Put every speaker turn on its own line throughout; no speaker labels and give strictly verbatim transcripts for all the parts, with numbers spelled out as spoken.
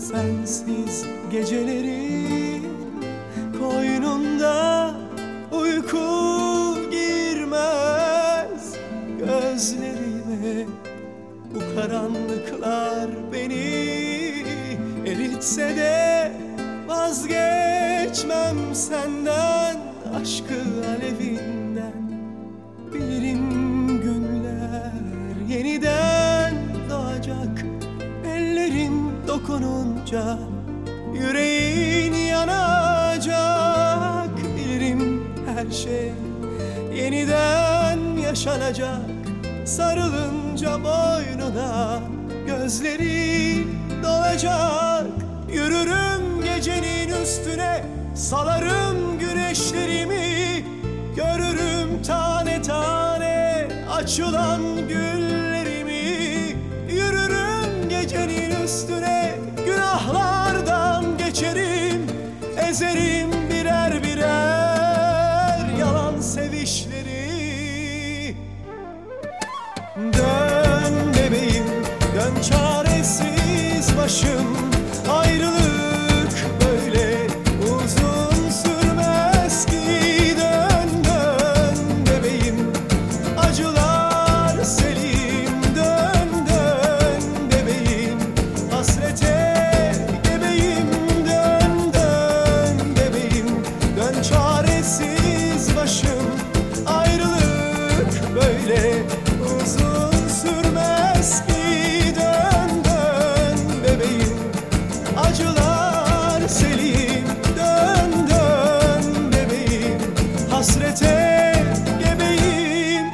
sensiz geceleri, koynunda uyku girmez gözlerime. Bu karanlıklar beni eritse de vazgeçmem senden, aşkı alevinden. Bilirim günler yeniden doğacak, ellerin dokununca yüreğin yanacak. Bilirim her şey yeniden yaşanacak, sarılınca boynuna gözlerin dolacak. Yürürüm gecenin üstüne, salarım güneşlerimi, görürüm tane tane açılan güllerimi. Yürürüm gecenin üstüne, günahlardan geçerim, ezerim birer birer yalan sevişleri. Dön bebeğim, dön çaresiz başım, ayrılık böyle uzun sürmez ki. Dön dön bebeğim, acılar selim. Dön dön bebeğim, hasrete gebeyim. Dön dön bebeğim, dön çaresiz başım, ayrılık böyle uzun sürmez ki. Dön dön bebeğim, acılar selim. Dön dön bebeğim, hasrete gebeyim.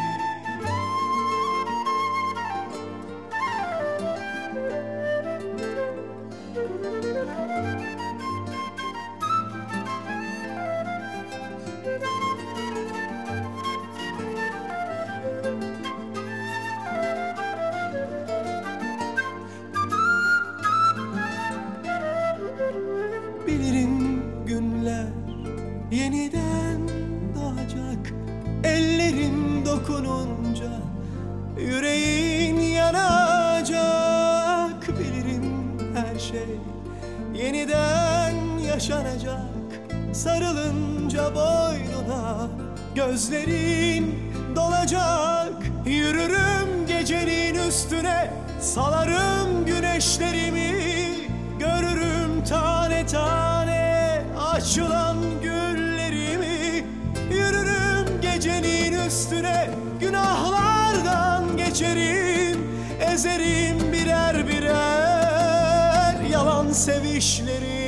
Bilirim günler yeniden doğacak, ellerin dokununca yüreğin yanacak. Bilirim her şey yeniden yaşanacak, sarılınca boynuna gözlerin dolacak. Yürürüm gecenin üstüne, salarım güneşlerimi, görürüm tane tane açılan güllerimi. Yürürüm gecenin üstüne, günahlardan geçerim, ezerim birer birer yalan sevişleri.